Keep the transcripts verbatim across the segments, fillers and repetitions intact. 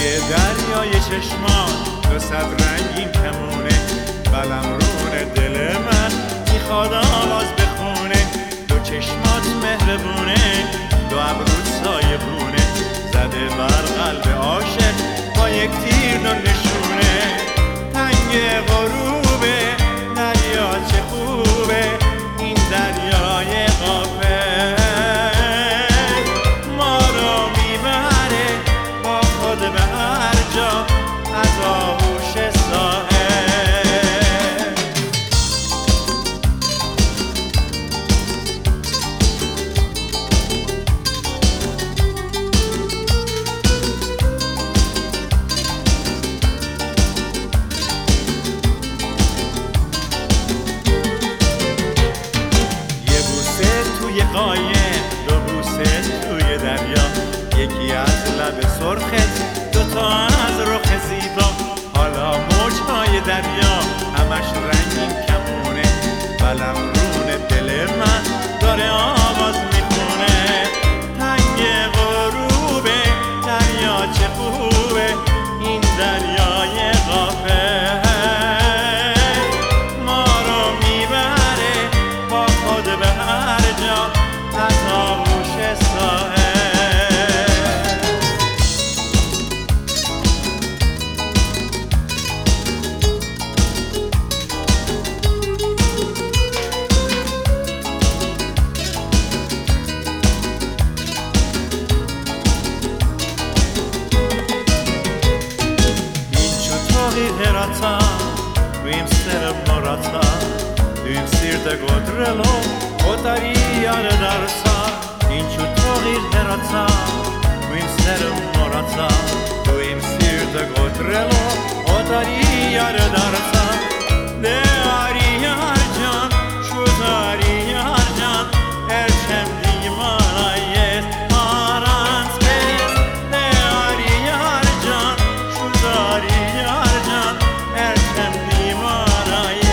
دریای چشمان دو صد رنگین کمونه، قلمرون دل من میخواد آواز بخونه. دو چشمات مهربونه، دو ابروت سایبونه، زده بر قلب عاشق با یک تیر دو نشونه. تنگ غروبه دریا چه خوبه، این دریای غافل ما رو میبره با خود به هر جا از آغوش ساحل. قایم دو بوسه توی دریا، یکی از لب سرخت دو تا از رخ زیبا. حالا موجهای دریا همش رنگین کمونه، قلمرون دل من داره آواز میخونه. تنگ غروبه دریا چه خوبه، این دریای غافل ما رو میبره با خود به هر جا از آغوش ساحل. Herata, vim serem morata, vim sirte godrelo, otari yar darsa. Inchu torir herata, vim serem morata, vim sirte godrelo, otari yar darsa. De ari yar can, şu dari yar can, erçem dimanayet arans kes. De ari yar can, şu dari yar can, erçem dimanayet.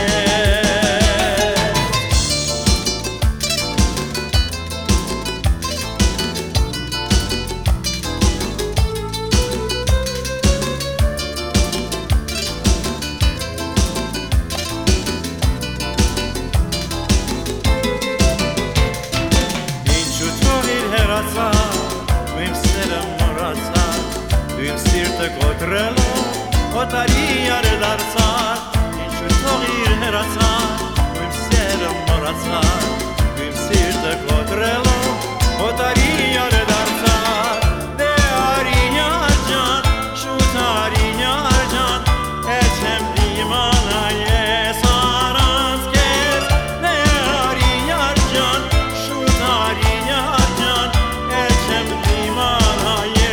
Vim serem morata, vim sirte godrelo, otari yar darsa. Inchu torir herata, vim serem morata, vim sirte godrelo, otari yar darsa. De ari yar can, şu tari yar can, eçem dimanaye sarans kes. De ari yar can, şu tari yar can, eçem dimanaye.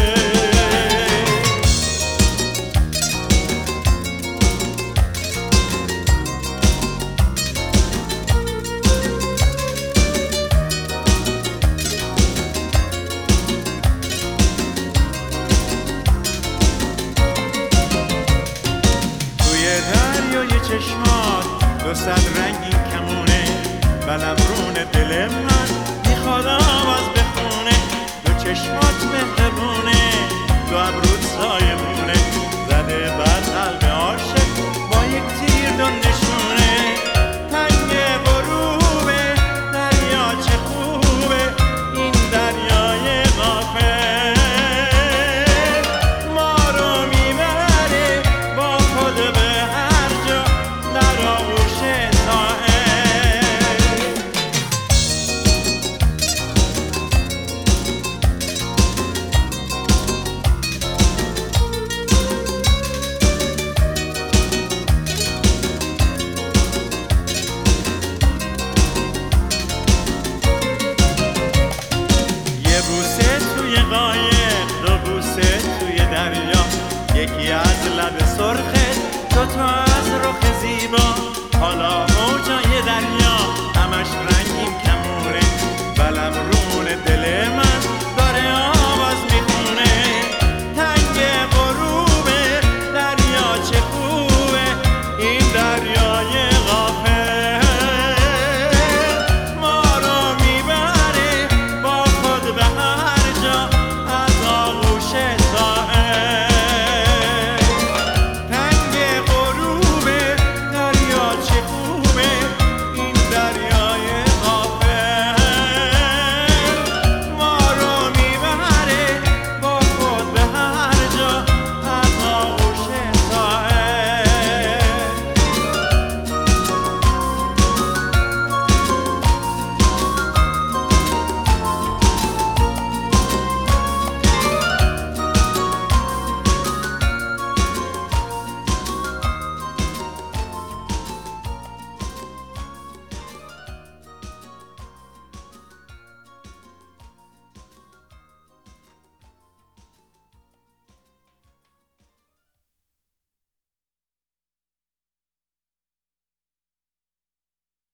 توی دریای چشمات دو صد رنگین کمونه، قلمرون دل من میخواد آواز بخونه. دو چشمات مهربونه، دو ابروت سایبونه، زده بر قلب عاشق با یک تیر دو نشونه. تنگ غروبه دریا چه خوبه، این دریای غافل ما رو میبره با خود به هر جا در آغوش ساحل. قایق دو بوسه توی دریا، یکی از لب سرخت دو تا